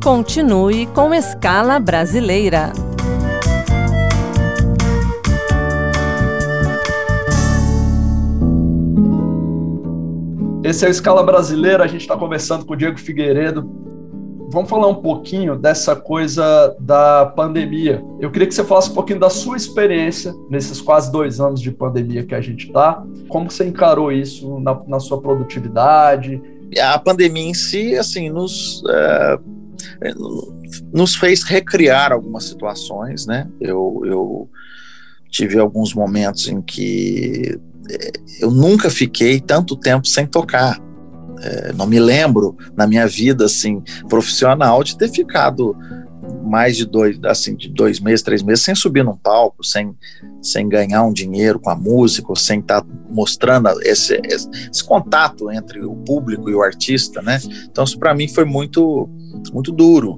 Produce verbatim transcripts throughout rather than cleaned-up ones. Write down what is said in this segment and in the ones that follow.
Continue com Escala Brasileira. Esse é o Escala Brasileira, a gente está conversando com o Diego Figueiredo. Vamos falar um pouquinho dessa coisa da pandemia. Eu queria que você falasse um pouquinho da sua experiência nesses quase dois anos de pandemia que a gente está. Como você encarou isso na, na sua produtividade? A pandemia em si, assim, nos, é, nos fez recriar algumas situações, né? Eu, eu tive alguns momentos em que eu nunca fiquei tanto tempo sem tocar. É, não me lembro na minha vida assim profissional de ter ficado mais de dois, assim, de dois meses, três meses sem subir num palco, sem, sem ganhar um dinheiro com a música, ou sem estar mostrando esse, esse, esse contato entre o público e o artista, né? Então isso para mim foi muito, muito duro.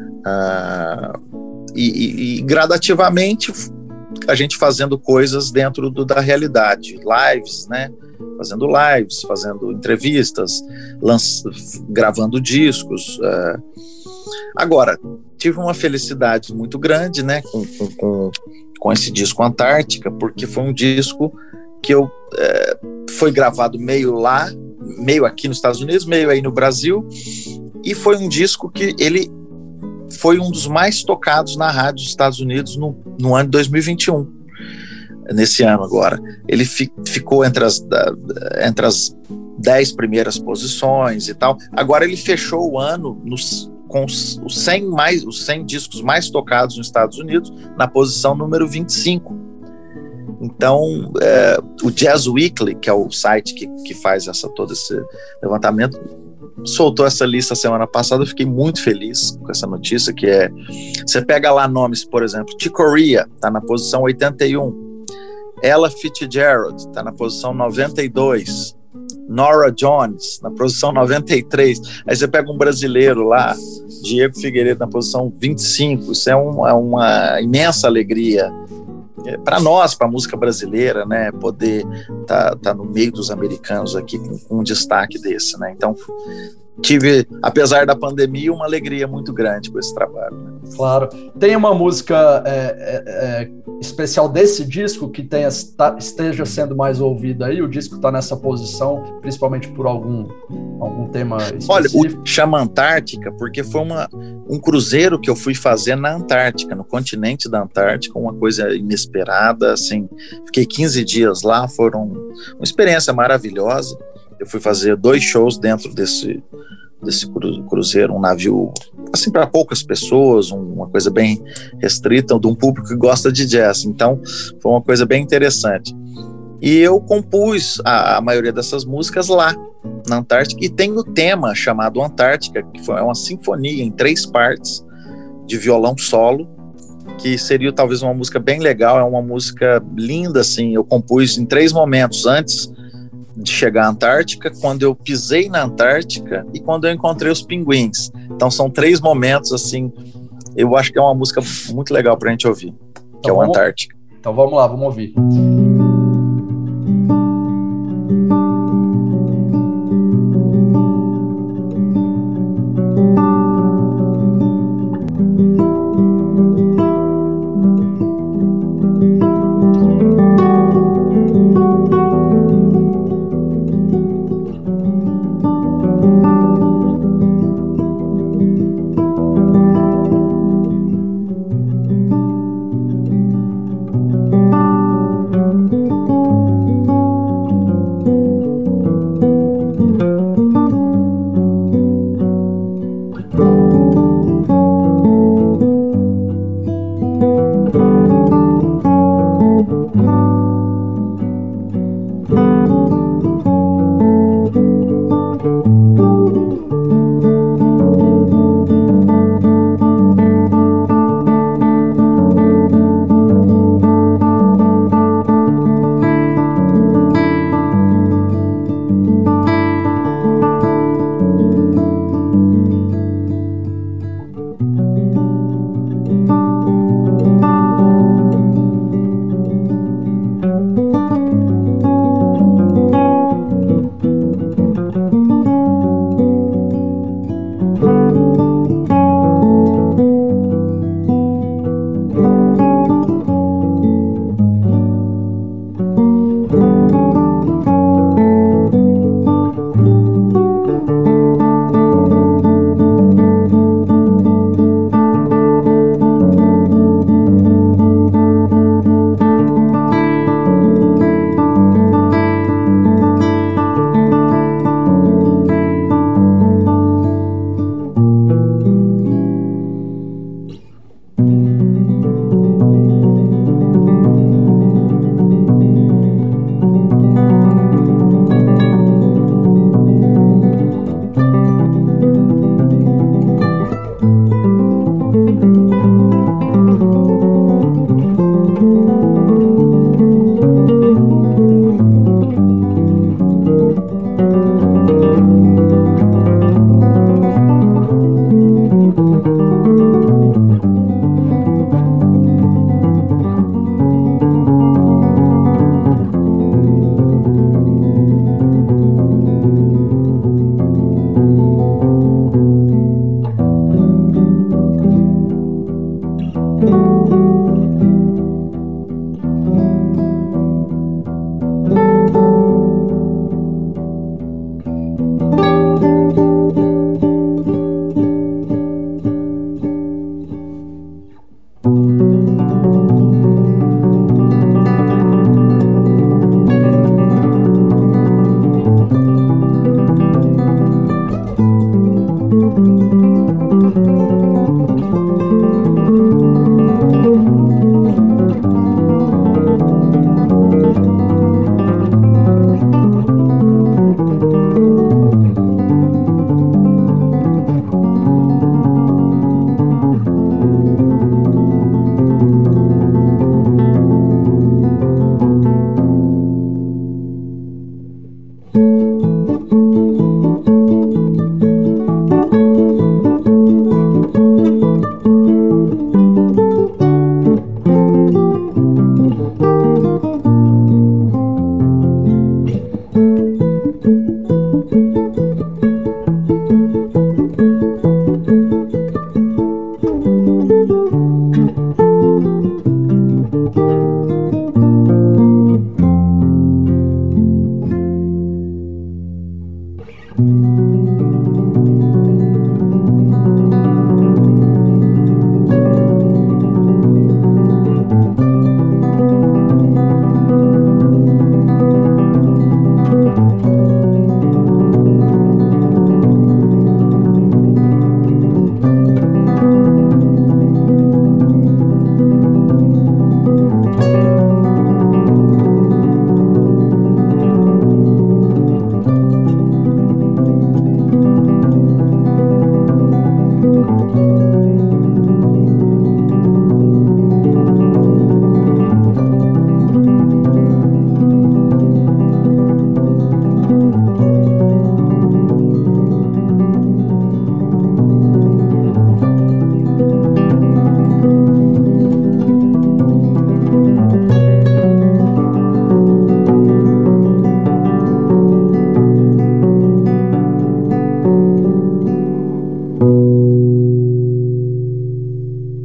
Uh, e, e, e gradativamente a gente fazendo coisas dentro do, da realidade, lives, né? Fazendo lives, fazendo entrevistas, lanç... gravando discos. Uh... Agora, tive uma felicidade muito grande, né, com, com, com, com esse disco Antártica, porque foi um disco que eu, é, foi gravado meio lá, meio aqui nos Estados Unidos, meio aí no Brasil, e foi um disco que ele foi um dos mais tocados na rádio dos Estados Unidos no, no ano de dois mil e vinte e um. Nesse ano agora. Ele fi, ficou entre as, da, entre as dez primeiras posições e tal. Agora ele fechou o ano nos, com os, os, cem mais, os cem discos mais tocados nos Estados Unidos, na posição número vinte e cinco. Então, é, o Jazz Weekly, que é o site que, que faz essa, todo esse levantamento, soltou essa lista semana passada. Eu fiquei muito feliz com essa notícia, que é, você pega lá nomes, por exemplo, Chick Corea, está na posição oitenta e um, Ella Fitzgerald está na posição noventa e dois, Nora Jones na posição noventa e três, aí você pega um brasileiro lá, Diego Figueiredo na posição vinte e cinco, isso é, um, é uma imensa alegria é, para nós, para a música brasileira, né, poder estar tá, tá no meio dos americanos aqui com, com um destaque desse, né, então tive, apesar da pandemia, uma alegria muito grande com esse trabalho, né? Claro. Tem uma música é, é, é, especial desse disco que tenha, tá, esteja sendo mais ouvida aí? O disco está nessa posição, principalmente por algum, algum tema específico? Olha, o chama Antártica, porque foi uma, um cruzeiro que eu fui fazer na Antártica, no continente da Antártica, uma coisa inesperada, assim, fiquei quinze dias lá, foram uma experiência maravilhosa. Eu fui fazer dois shows dentro desse, desse cruzeiro, um navio assim para poucas pessoas, uma coisa bem restrita, de um público que gosta de jazz. Então foi uma coisa bem interessante. E eu compus a, a maioria dessas músicas lá na Antártica, e tem o tema chamado Antártica, que foi uma sinfonia em três partes de violão solo, que seria talvez uma música bem legal. É uma música linda, assim. Eu compus em três momentos: antes de chegar à Antártica, quando eu pisei na Antártica e quando eu encontrei os pinguins. Então são três momentos, assim, eu acho que é uma música muito legal pra gente ouvir, então, que é o vamos, Antártica. Então vamos lá, vamos ouvir.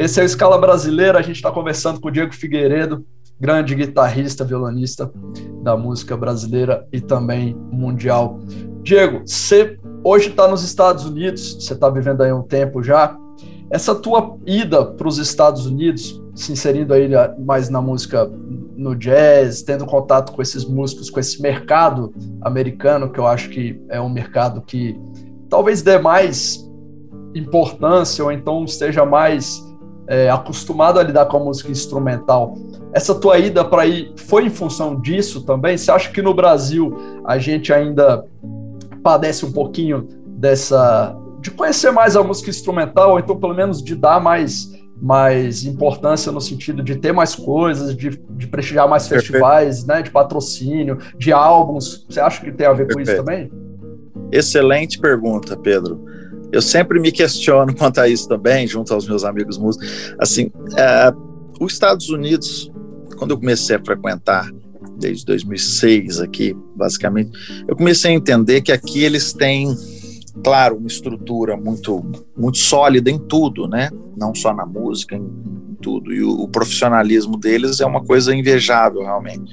Esse é o Escala Brasileira, a gente está conversando com o Diego Figueiredo, grande guitarrista, violonista da música brasileira e também mundial. Diego, você hoje está nos Estados Unidos, você está vivendo aí um tempo já. Essa tua ida para os Estados Unidos, se inserindo aí mais na música, no jazz, tendo contato com esses músicos, com esse mercado americano, que eu acho que é um mercado que talvez dê mais importância ou então esteja mais é, acostumado a lidar com a música instrumental. Essa tua ida para aí foi em função disso também? Você acha que no Brasil a gente ainda padece um pouquinho dessa... de conhecer mais a música instrumental, ou então pelo menos de dar mais, mais importância no sentido de ter mais coisas, de, de prestigiar mais festivais, né, de patrocínio, de álbuns? Você acha que tem a ver com isso também? Excelente pergunta, Pedro. Eu sempre me questiono quanto a isso também, junto aos meus amigos músicos. Assim, é, os Estados Unidos, quando eu comecei a frequentar, desde dois mil e seis aqui, basicamente, eu comecei a entender que aqui eles têm, claro, uma estrutura muito, muito sólida em tudo, né? Não só na música, em, em tudo. E o, o profissionalismo deles é uma coisa invejável, realmente.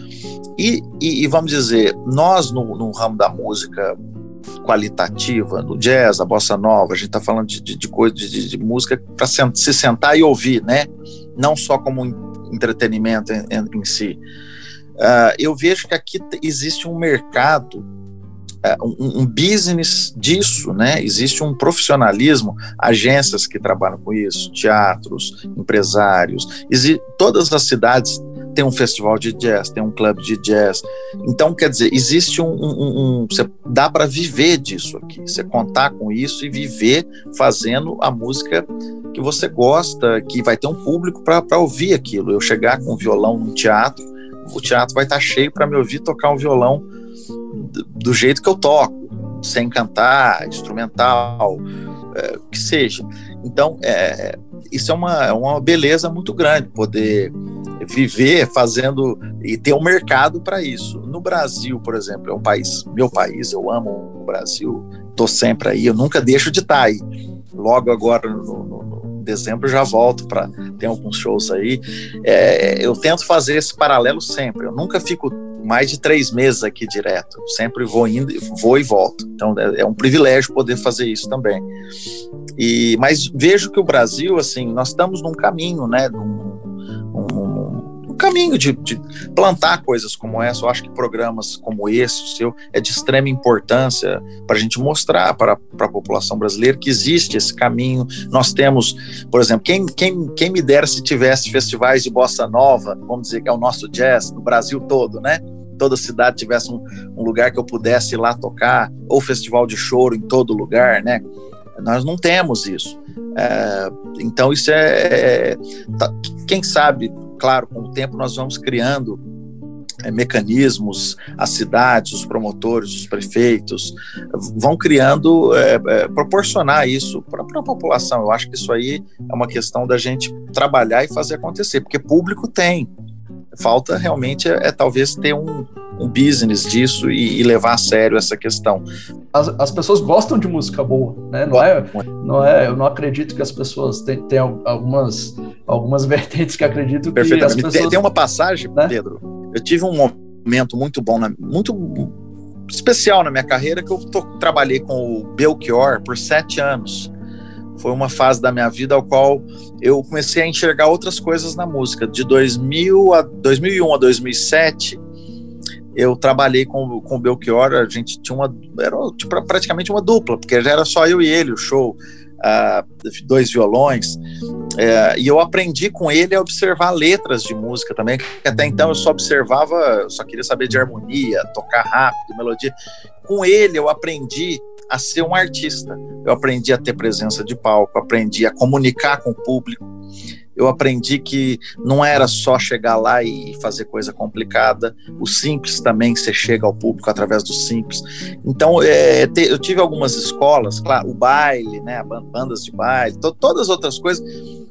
E, e, e vamos dizer, nós no, no ramo da música qualitativa, no jazz, a bossa nova, a gente está falando de, de, de coisa de, de, de música para se sentar e ouvir, né? Não só como entretenimento em, em, em si. Uh, eu vejo que aqui existe um mercado, uh, um, um business disso, né? Existe um profissionalismo, agências que trabalham com isso, teatros, empresários, exi- todas as cidades têm um festival de jazz, tem um clube de jazz. Então, quer dizer, existe um... um, um você dá para viver disso aqui, você contar com isso e viver fazendo a música que você gosta, que vai ter um público para ouvir aquilo. Eu chegar com um violão num teatro, o teatro vai estar cheio para me ouvir tocar um violão do, do jeito que eu toco, sem cantar, instrumental, é, que seja. Então, é, isso é uma, uma beleza muito grande, poder viver fazendo e ter um mercado para isso. No Brasil, por exemplo, é um país, meu país, eu amo o Brasil, estou sempre aí, eu nunca deixo de estar aí. Logo agora, no, no, no dezembro, já volto para ter alguns shows aí. É, eu tento fazer esse paralelo sempre, eu nunca fico mais de três meses aqui direto, sempre vou indo, vou e volto. Então é, é um privilégio poder fazer isso também. E, mas vejo que o Brasil, assim, nós estamos num caminho, né, num, um, um caminho de, de plantar coisas como essa. Eu acho que programas como esse, o seu, é de extrema importância para a gente mostrar para a população brasileira que existe esse caminho. Nós temos, por exemplo, quem, quem, quem me dera se tivesse festivais de bossa nova, vamos dizer que é o nosso jazz, no Brasil todo, né? Toda cidade tivesse um, um lugar que eu pudesse ir lá tocar, ou festival de choro em todo lugar, né? Nós não temos isso. É, então isso é, é tá, quem sabe, claro, com o tempo nós vamos criando é, mecanismos, as cidades, os promotores, os prefeitos vão criando, é, é, proporcionar isso para a população. Eu acho que isso aí é uma questão da gente trabalhar e fazer acontecer, porque público tem. Falta realmente é, é talvez ter um, um business disso e, e levar a sério essa questão. As, as pessoas gostam de música boa, né? Não é, não é, eu não acredito que as pessoas têm, têm algumas, algumas vertentes que acreditam que as pessoas... Tem, tem uma passagem, né? Pedro, eu tive um momento muito bom, na, muito especial na minha carreira, que eu tô, trabalhei com o Belchior por sete anos. Foi uma fase da minha vida ao qual eu comecei a enxergar outras coisas na música. De dois mil a, dois mil e um a dois mil e sete, eu trabalhei com, com o Belchior. A gente tinha uma, era tipo, praticamente uma dupla, porque já era só eu e ele o show, uh, dois violões, uh, e eu aprendi com ele a observar letras de música também, que até então eu só observava, eu só queria saber de harmonia, tocar rápido, melodia. Com ele eu aprendi a ser um artista, eu aprendi a ter presença de palco, aprendi a comunicar com o público, eu aprendi que não era só chegar lá e fazer coisa complicada, o simples também, você chega ao público através do simples. Então é, te, eu tive algumas escolas, claro, o baile, né, bandas de baile, to, todas as outras coisas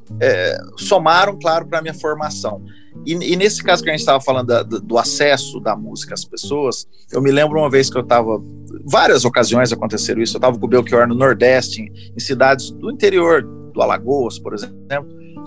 é, somaram, claro, para a minha formação. E, e nesse caso que a gente estava falando da, do, do acesso da música às pessoas, eu me lembro uma vez que eu estava, várias ocasiões aconteceram isso, eu estava com o Belchior no Nordeste, em, em cidades do interior, do Alagoas, por exemplo,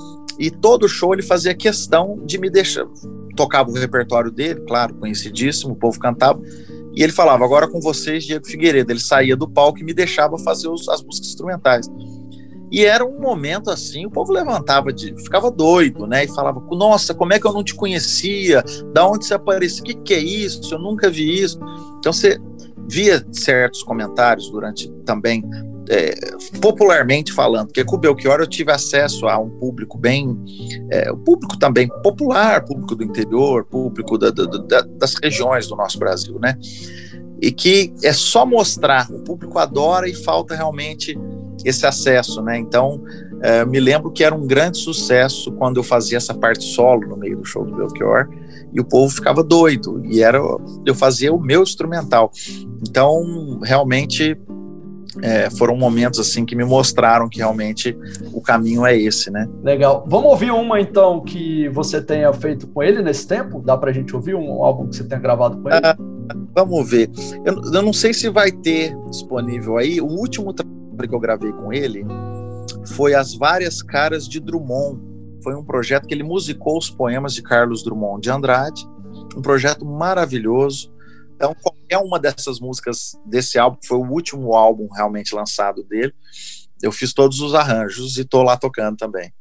E todo show ele fazia questão de me deixar, tocava o repertório dele, claro, conhecidíssimo, o povo cantava, e ele falava, agora com vocês, Diego Figueiredo. Ele saía do palco e me deixava fazer os, as músicas instrumentais. E era um momento assim, o povo levantava, de, ficava doido, né? E falava, nossa, como é que eu não te conhecia? Da onde você apareceu? O que, que é isso? Eu nunca vi isso. Então você via certos comentários durante também, é, popularmente falando, porque com o Belchior eu tive acesso a um público bem, é, o público também popular, público do interior, público da, da, da, das regiões do nosso Brasil, né? E que é só mostrar, o público adora e falta realmente esse acesso, né? Então, é, me lembro que era um grande sucesso quando eu fazia essa parte solo no meio do show do Belchior, e o povo ficava doido, e era, eu fazia o meu instrumental. Então, realmente, é, foram momentos assim que me mostraram que realmente o caminho é esse, né? Legal. Vamos ouvir uma, então, que você tenha feito com ele nesse tempo? Dá pra gente ouvir um álbum que você tenha gravado com ele? Ah, vamos ver. Eu, eu não sei se vai ter disponível aí. O último trabalho que eu gravei com ele foi As Várias Caras de Drummond. Foi um projeto que ele musicou os poemas de Carlos Drummond de Andrade, um projeto maravilhoso. Então, qualquer uma dessas músicas desse álbum, que foi o último álbum realmente lançado dele, eu fiz todos os arranjos e estou lá tocando também.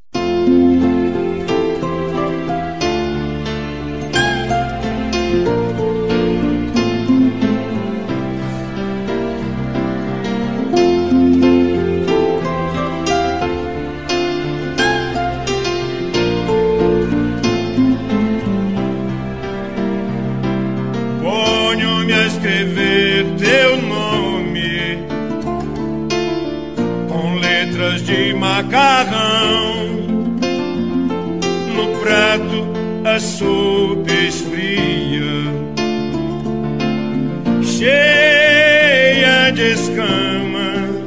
Escrever teu nome com letras de macarrão no prato, a sopa esfria, cheia de escamas,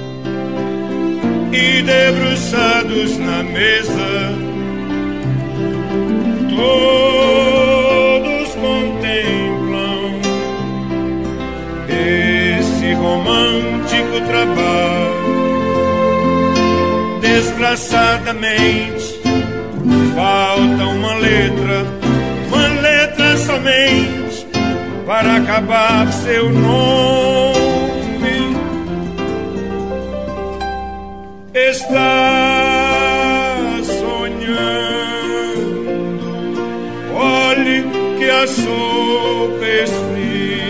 e debruçados na mesa todos contemplam esse romântico trabalho. Desgraçadamente falta uma letra, uma letra somente, para acabar seu nome. Está sonhando, olhe que a sopa esfria.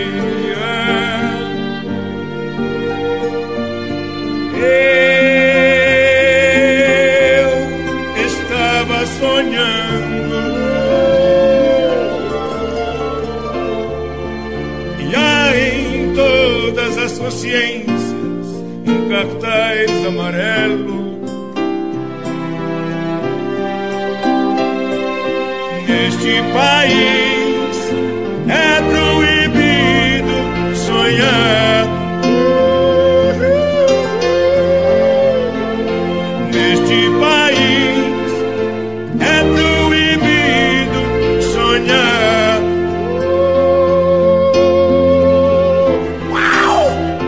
Eu estava sonhando, e há em todas as consciências um cartaz amarelo. Neste país é proibido sonhar. Neste país é proibido sonhar. Uau!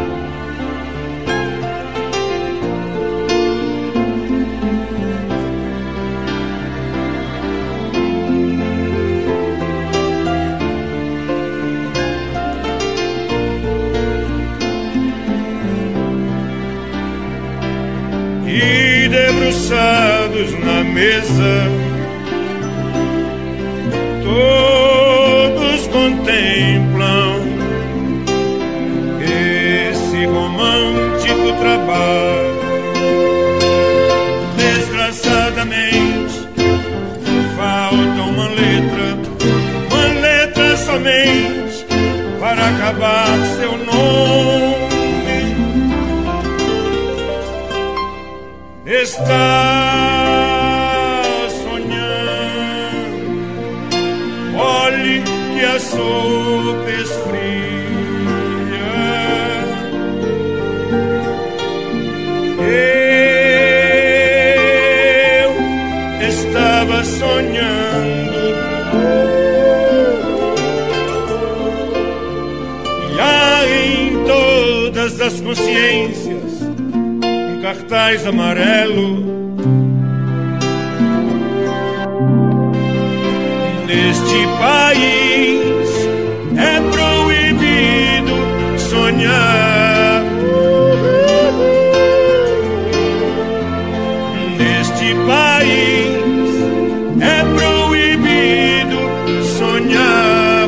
E debruçados na mesa, todos contemplam esse romântico trabalho. Desgraçadamente falta uma letra, uma letra somente, para acabar seu nome. Está sonhando, olhe que a sopa esfria. Eu estava sonhando, e há em todas as consciências cartaz amarelo. Neste país é proibido sonhar. Neste país é proibido sonhar.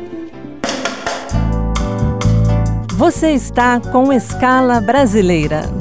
Você está com Escala Brasileira.